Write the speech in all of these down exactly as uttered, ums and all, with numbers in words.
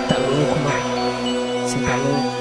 Tá louco, mano? Cê tá louco?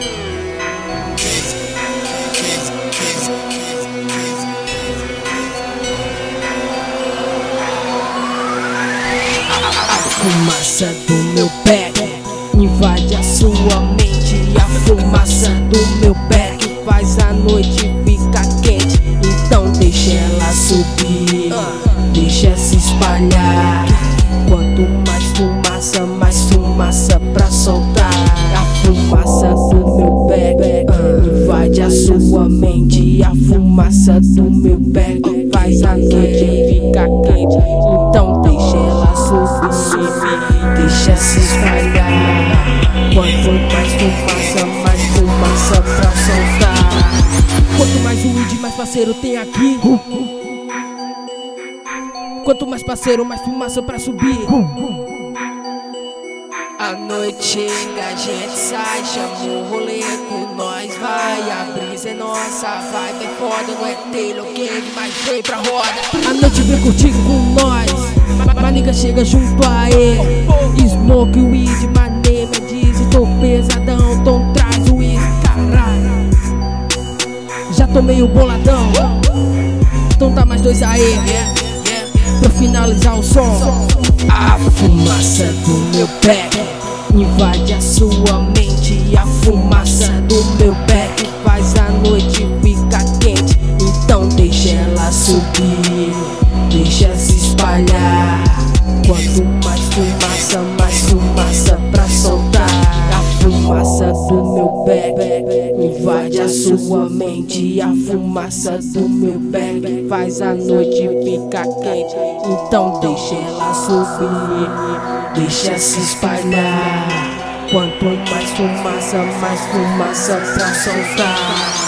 A fumaça do meu beck invade a sua mente. A fumaça do meu beck faz a noite ficar quente. Então deixa ela subir, deixa se espalhar. Quanto mais fumaça, mais fumaça pra soltar. A fumaça do meu beck invade a sua mente. A fumaça do meu beck faz a noite ficar quente. Então deixa ela subir, deixa se espalhar. Quanto mais fumaça, mais fumaça pra soltar. Quanto mais weed, mais parceiro tem aqui. Quanto mais parceiro, mais fumaça pra subir. A noite chega, a gente sai, chama o rolê com nós, vai. A brisa é nossa, a vibe é foda, não é Taylor Gang, mas vem pra roda. A noite vem curtir com nós, ma nigga chega junto a ele. Smoke, weed, my name é Dizzy, tô pesadão, então traz o uísque, caralho. Já tô meio boladão, então tá mais dois aí, pra finalizar o som. A fumaça do meu beck invade a sua mente. A fumaça do meu beck faz a noite ficar quente. Então deixa ela subir, deixa se espalhar. Quanto mais fumaça, mais fumaça pra soltar. A fumaça do meu beck invade a sua mente. A fumaça do meu beck faz a noite ficar quente. Então deixa ela subir, deixa se espalhar. Quanto mais fumaça, mais fumaça pra soltar.